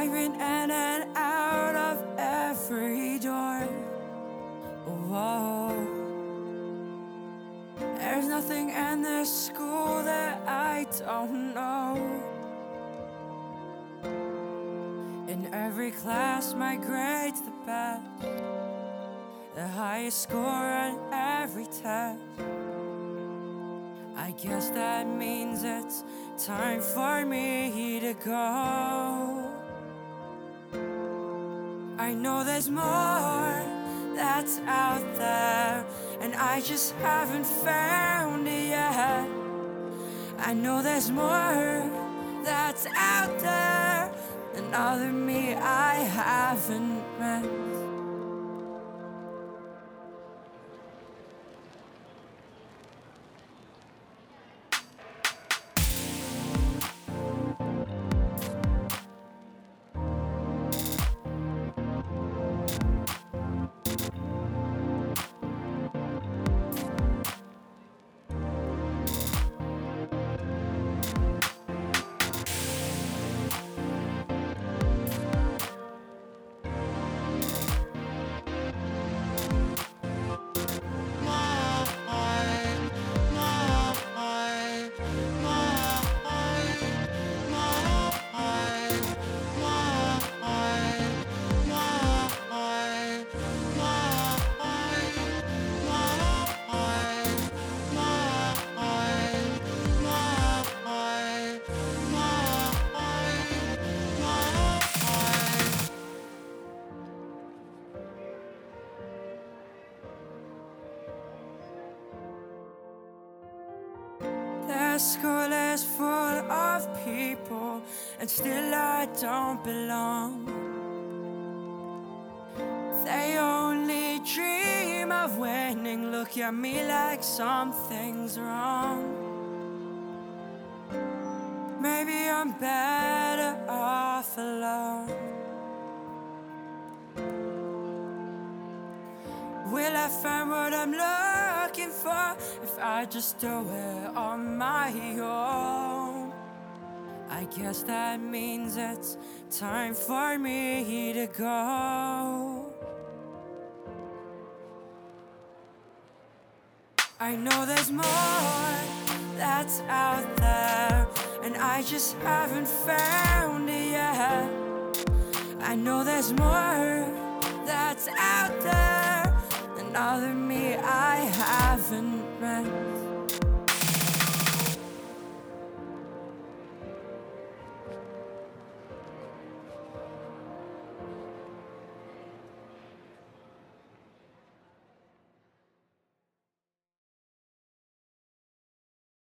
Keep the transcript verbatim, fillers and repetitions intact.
driving in and out of every door. Whoa. There's nothing in this school that I don't know. In every class, my grade's the best, the highest score on every test. I guess that means it's time for me to go. I know there's more that's out there, and I just haven't found it yet. I know there's more that's out there, another me I haven't met. The school is full of people, and still I don't belong. They only dream of winning, look at me like something's wrong. Maybe I'm better off alone. Will I find what I'm looking for if I just do it on my own? I guess that means it's time for me to go. I know there's more that's out there, and I just haven't found it yet. I know there's more that's out there, another me I haven't met.